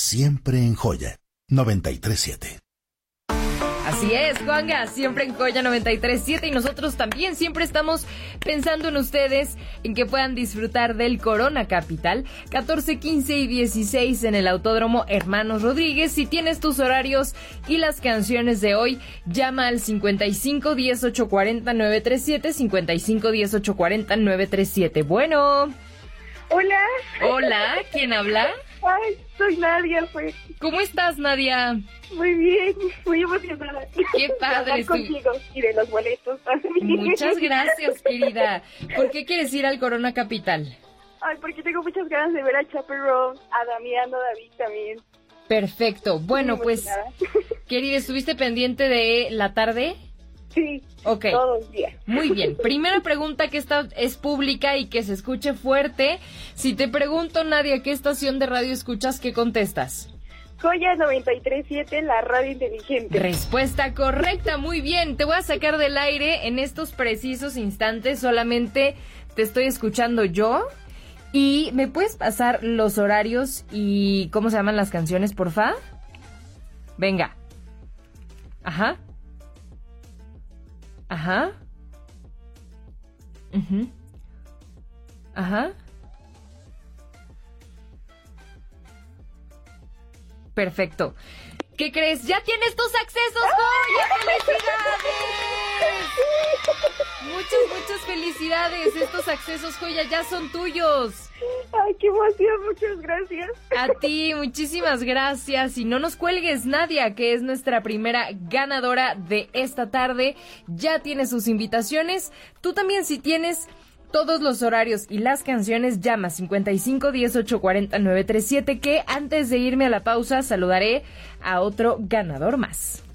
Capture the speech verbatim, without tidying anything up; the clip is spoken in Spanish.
siempre en Joya noventa y tres punto siete. Así es, Juanga, siempre en Joya noventa y tres punto siete, y nosotros también siempre estamos pensando en ustedes, en que puedan disfrutar del Corona Capital, catorce, quince y dieciséis en el Autódromo Hermanos Rodríguez. Si tienes tus horarios y las canciones de hoy, llama al cincuenta y cinco, diez, ocho cuarenta, nueve treinta y siete, cincuenta y cinco, diez, ocho cuarenta, nueve treinta y siete. Bueno. Hola. Hola, ¿quién habla? Ay, soy Nadia, pues. ¿Cómo estás, Nadia? Muy bien, muy emocionada. Qué padre. Contigo y de los boletos también. Muchas gracias, querida. ¿Por qué quieres ir al Corona Capital? Ay, porque tengo muchas ganas de ver a Chaperón, a Damián, a David también. Perfecto. Bueno, pues, querida, ¿estuviste pendiente de la tarde? Sí, okay. Todos los días. Muy bien. Primera pregunta, que esta es pública y que se escuche fuerte. Si te pregunto, Nadia, ¿qué estación de radio escuchas? ¿Qué contestas? Joya noventa y tres punto siete, la radio inteligente. Respuesta correcta, muy bien. Te voy a sacar del aire en estos precisos instantes. Solamente te estoy escuchando yo. ¿Y me puedes pasar los horarios y cómo se llaman las canciones, porfa? Venga. Ajá. Ajá. Uh-huh. Ajá. Perfecto. ¿Qué crees? ¡Ya tienes tus accesos, Joya! ¡Felicidades! Muchas, muchas felicidades. Estos accesos, Joya, ya son tuyos. Ay, qué emoción, muchas gracias. A ti, muchísimas gracias. Y no nos cuelgues, Nadia, que es nuestra primera ganadora de esta tarde. Ya tiene sus invitaciones. Tú también, si tienes todos los horarios y las canciones, llama cincuenta y cinco, diez, ocho cuarenta, nueve treinta y siete, que antes de irme a la pausa saludaré a otro ganador más.